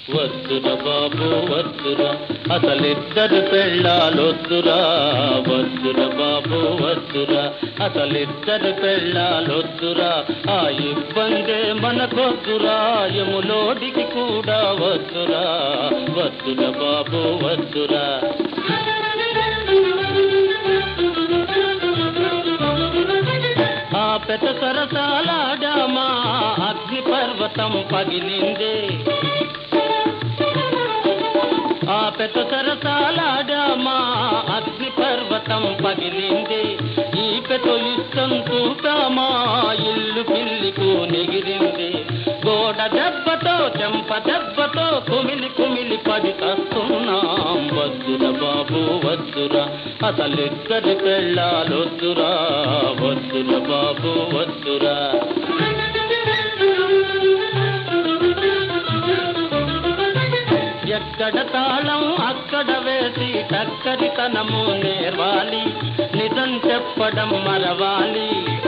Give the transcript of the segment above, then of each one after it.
వద్దురా బాబు వద్దురా, అసలిద్దరు పెళ్ళాలొద్దురా. వద్దురా బాబు వద్దురా, అసలిద్దరు పెళ్ళాలొద్దురా. ఆ ఇబ్బందే మనకొద్దురా, యములోడికి కూడా వద్దురా. వద్దురా బాబు వద్దురా. ఆ పెద్ద సరసాలాడామా, అగ్ని పర్వతం పగిలిందే. ఆ పెద్ద సరసాలాడామా, అగ్ని పర్వతం పగిలిందే. ఈ పెద్ద ఇష్టం చూపామా, ఇల్లు పిల్లికు నెగిరింది. గోడ దెబ్బతో చెంప దెబ్బతో కుమిలి కుమిలి పడి కస్తున్నాం. వద్దురా బాబు వద్దురా, అసలిద్దరి పెళ్ళాలొద్దురా. వద్దురా బాబు వద్దురా. ఎక్కడ తాళం అక్కడ వేసి టక్కరితనము నేర్వాలి, నిజం చెప్పడం మరవాలి.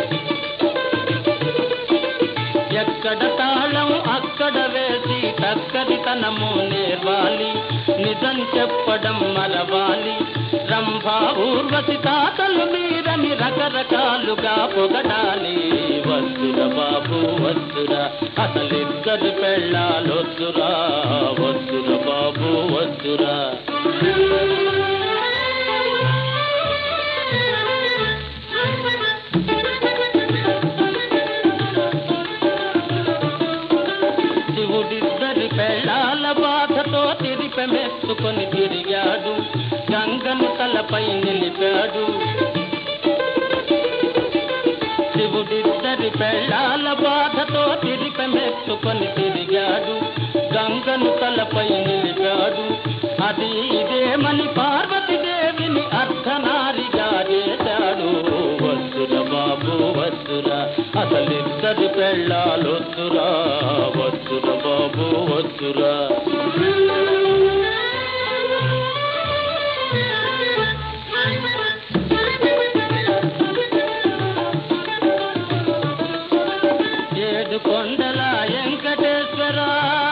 ఎక్కడ తాళం అక్కడ వేసి టక్కరితనము నేర్వాలి, నిజం చెప్పడం మరవాలి. రంభా ఊర్వశి తాతలు మీరని రకరకాలుగా పొగడాలి. వద్దురా బాబు వద్దురా, అసలిద్దరు పెళ్ళాలొద్దురా. వద్దురా బాబు వద్దురా. శివుడిద్దరి పెళ్ళాల బాధతో తిరిపెమెత్తుకొని తిరిగాడు, గంగను తలపై నిలిపాడు. శివుడిద్దరి పెళ్ళాల బాధతో తిరిపెమెత్తుకొని తిరిగాడు, గంగను తలపై నిలిపాడు. అది ఇదేమని పార్వతీదేవిని అర్ధనారిగా చేశాడు. వద్దురా బాబు వద్దురా, అసలిద్దరి పెళ్ళాలొద్దురా. వద్దురా బాబు వద్దురా. ఏడు కొండల వెంకటేశ్వరా,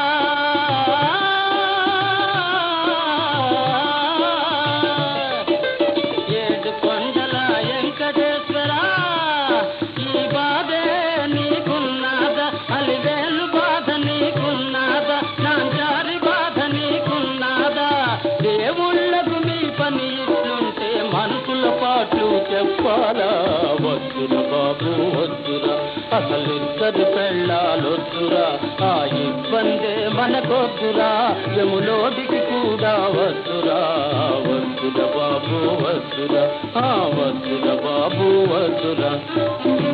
ఏడు కొండల వెంకటేశ్వరా, ఈ బాధే నీకున్నాదా, అలివేలు బాధ నీకున్నాదా, నాంచారి బాధ నీకున్నాదా. దేవుళ్ళకు మీ పని ఇట్లుంటే మనుషుల పాటలు చెప్పాలా. వద్దురా బాబు వద్దురా, అసలిద్దరు పెళ్ళాలొద్దురా. ఆ ఇబ్బందే మనకొద్దురా, యములోడికి కూడా వద్దురా. వద్దురా బాబు వద్దురా, వద్దురా బాబు వద్దురా.